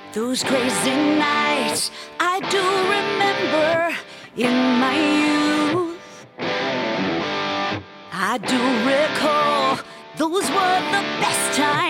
Those crazy nights I do remember in my youth. I do recall those were the best times.